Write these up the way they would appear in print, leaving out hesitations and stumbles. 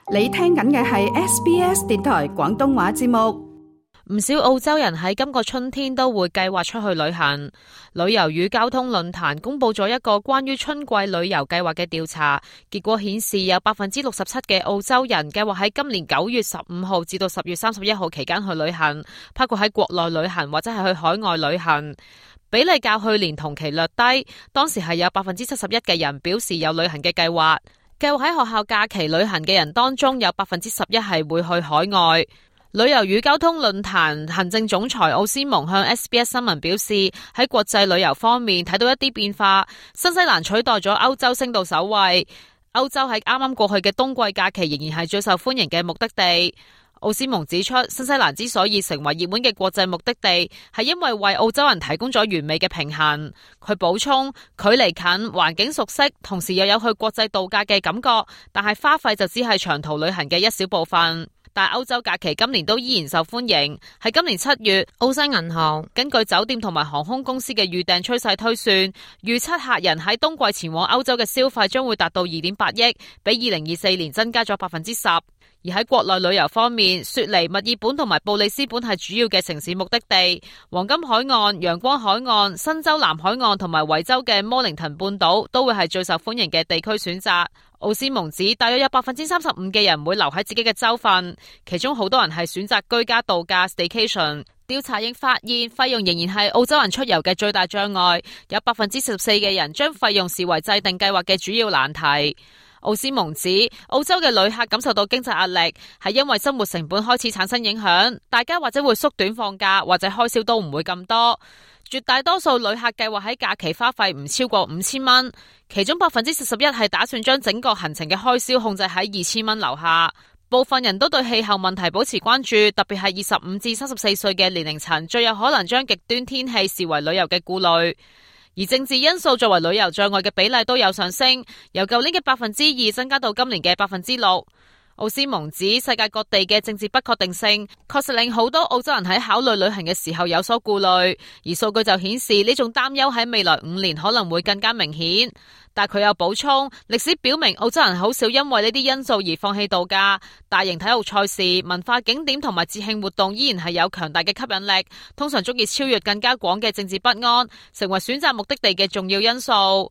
你聽緊嘅係 SBS 電台廣東話節目。 唔少澳洲人喺今個春天都會計劃出去旅行。旅遊與交通論壇公布咗一個關於春季旅遊計劃嘅調查，結果顯示有 67% 嘅澳洲人計劃喺今年9月15號至到10月31號期間去旅行，包括喺國內旅行或者係去海外旅行。比例較去年同期略低，當時係有 71% 嘅人表示有旅行嘅計劃。計劃喺學校假期旅行嘅人當中，有 11% 係會去海外。旅遊與交通論壇行政總裁奧斯蒙向 SBS 新聞表示，喺國際旅遊方面睇到一啲變化，新西蘭取代咗歐洲升到首位。歐洲喺啱啱過去嘅冬季假期仍然係最受歡迎嘅目的地。奧斯蒙指出，新西蘭之所以成為熱門嘅國際目的地，係因為為澳洲人提供咗完美嘅平衡。佢補充，距離近、環境熟悉，同時又有去國際度假嘅感覺，但係花費就只係長途旅行嘅一小部分。但歐洲假期今年都依然受歡迎。喺今年7月，澳新銀行根據酒店同埋航空公司嘅預訂趨勢推算，預測客人喺冬季前往歐洲嘅消費將會達到2.8億，比2024年增加咗 10%。而喺國內旅遊方面，雪梨、墨爾本同埋布里斯本係主要嘅城市目的地，黃金海岸、陽光海岸、新州南海岸同埋維州嘅摩靈頓半島都會係最受歡迎嘅地區選擇。奧斯蒙指大約有 35% 嘅人會留喺自己嘅州份，其中好多人係選擇居家度假 staycation。調查亦發現費用仍然係澳洲人出遊嘅最大障礙，有 14% 嘅人將費用視為制定計劃嘅主要難題。奧斯蒙指澳洲嘅旅客感受到經濟壓力，係因為生活成本開始產生影響，大家或者會縮短放假，或者開銷都唔會咁多。絕大多數旅客計劃喺假期花費唔超過5000蚊，其中 41% 係打算將整個行程嘅開銷控制喺2000蚊樓下。部分人都對氣候問題保持關注，特別係25至34歲嘅年齡層最有可能將極端天氣視為旅遊嘅顧慮。而政治因素作為旅遊障礙嘅比例都有上升，由舊年嘅 2% 增加到今年嘅 6%。奧斯蒙指世界各地嘅政治不確定性確實令好多澳洲人喺考慮旅行嘅時候有所顧慮，而數據就顯示呢種擔憂喺未來5年可能會更加明顯。但佢又補充，歷史表明澳洲人好少因為呢啲因素而放棄度假，大型體育賽事、文化景點同埋節慶活動依然係有強大嘅吸引力，通常足以超越更加廣嘅政治不安，成為選擇目的地嘅重要因素。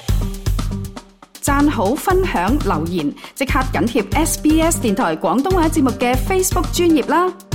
讚好、分享、留言，即刻緊貼SBS 電台廣東話節目嘅 Facebook 專頁啦！